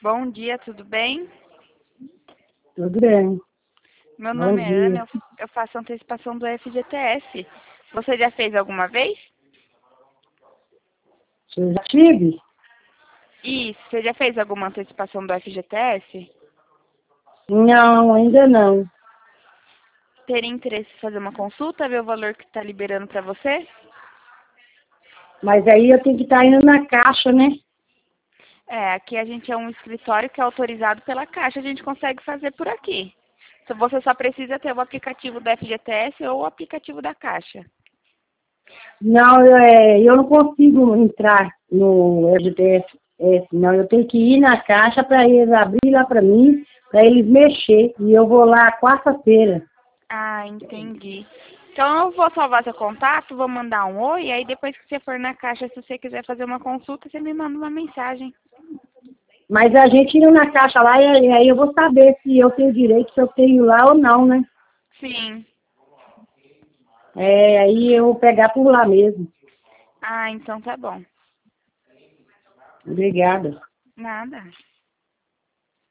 Bom dia, tudo bem? Tudo bem. Meu Bom nome é Ana, dia. eu faço antecipação do FGTS. Você já fez alguma vez? Você já tive? Isso, você já fez alguma antecipação do FGTS? Não, ainda não. Teria interesse em fazer uma consulta, ver o valor que está liberando para você? Mas aí eu tenho que estar indo na caixa, né? Aqui a gente é um escritório que é autorizado pela Caixa, a gente consegue fazer por aqui. Se você só precisa ter o aplicativo do FGTS ou o aplicativo da Caixa. Não, eu não consigo entrar no FGTS, não. Eu tenho que ir na caixa para eles abrir lá para mim, para eles mexer. E eu vou lá quarta-feira. Ah, entendi. Então eu vou salvar seu contato, vou mandar um oi, e aí depois que você for na Caixa, se você quiser fazer uma consulta, você me manda uma mensagem. Mas a gente indo na caixa lá, e aí eu vou saber se eu tenho direito, se eu tenho lá ou não, né? Sim. Aí eu vou pegar por lá mesmo. Ah, então tá bom. Obrigada. Nada.